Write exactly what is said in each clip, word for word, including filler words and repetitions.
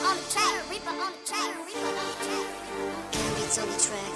on the track, Reaper on the track, Reaper on the track. Cat Beats on the track.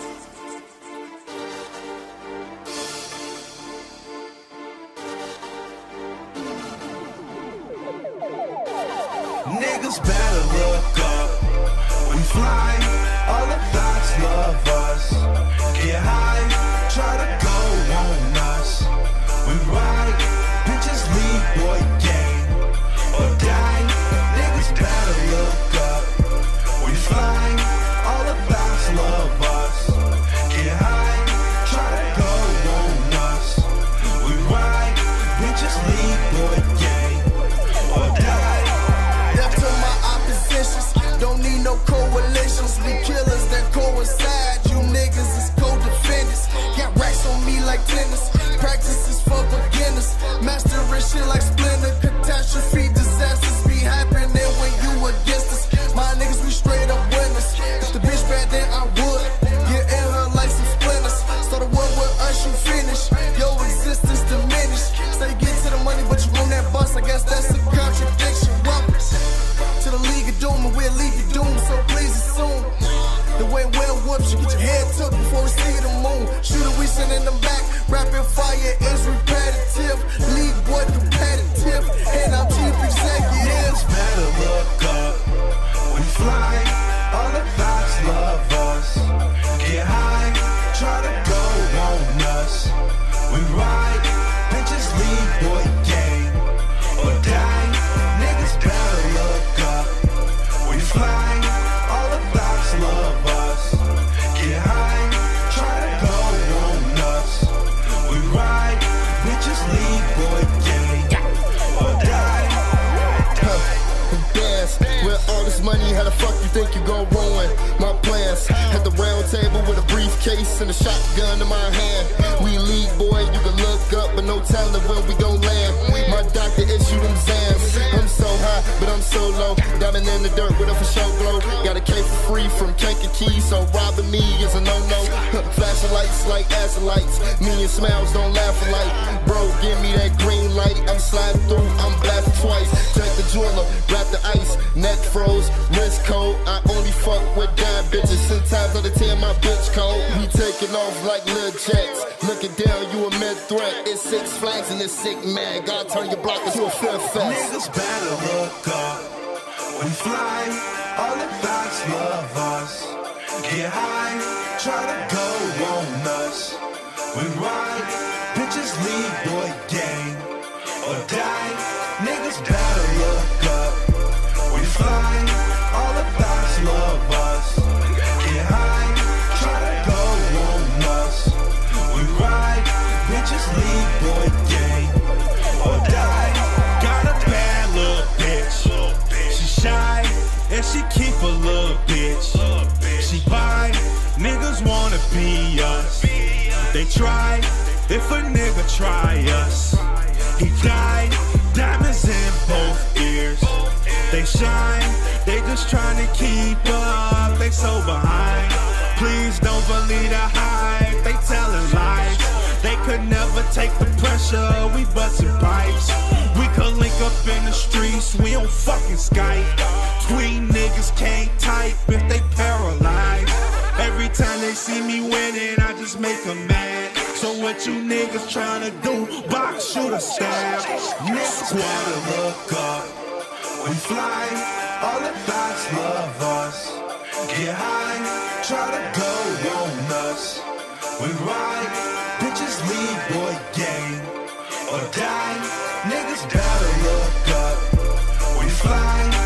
Niggas better look up. We fly, all the thoughts love us. Get high, try to go on us. We ride, bitches lead boy gang or die. Niggas better look up. We fly, all the thoughts love us. Get high, try to go on us. We ride, bitches lead boy gang or die. Left to my oppositions, don't need no coalitions. We killers that coincide, you niggas is co-defendants. Got racks on me like tennis, practices for beginners. Mastering shit like Splinter, catastrophe, disasters be happening when you against us. My niggas, we straight up winners. If the bitch bad, then I would get in her like some splinters. Start a war with us, you finish. Your existence diminished. Say get to the money, but you on that bus. I guess that's a contradiction. Welcome to the League of Doom, and we'll leave you doomed, so please assume the way well whoops, you get your head took before we see the moon. Shooter, we sending them back. Rapid fire is repetitive. League boy competitive, and I'm chief executive. Niggas better look up. We fly, all the thoughts love us. Get high, try to go on us. We ride, bitches lead boy gang or die. Niggas better look up. We fly, all the thoughts love us. Get high, try to go on us. We ride, bitches lead boy gang or die. Dance with all this money, how the fuck you think you gon' ruin my plans? At the round table with a briefcase and a shotgun in my hand. We league boy, you can look up, but no telling when we gon' land. My doctor issued them Zans. I'm so high, but I'm so low. Diamond in the dirt with a for show glow. Got a case for free from Kankakee, so robbing me is a no-no. Flashing lights like acid lights. Me and Smiles don't laugh alike. Bro, give me that green light. I'm sliding through, I'm blasting twice. Check the jeweler, wrap the ice, neck froze, wrist cold. I only fuck with dime bitches. Ten times out of ten, my bitch cold. We taking off like Lil Jets. Looking down, you a mid threat. It's Six Flags and it's sick man. God turn your block into a fair fest. Niggas better look up. We fly, all the thoughts love us. Get high, try to go on us. We ride, bitches lead boy gang or die. Niggas better look up. We fly, all the thoughts love us. Get high, try to go on us. We ride, bitches lead boy gang or die. Got a bad little bitch. She shy and she keep a little bitch. She buy, niggas wanna be us. They try, if a nigga try us, he died. Diamonds in both ears. They shine, they just trying to keep up. They so behind. Please don't believe the hype. They telling lies. They could never take the pressure. We bustin' pipes. We could link up in the streets. We on fucking Skype. Tweet niggas can't type if they paralyzed. Every time they see me winning, I just make them mad. So what you niggas tryna do? Box, shoot, or stab? Squad look up. We fly, all the thoughts love us. Get high, try to go on us. We ride, bitches lead boy gang or die. Niggas better look up. We fly.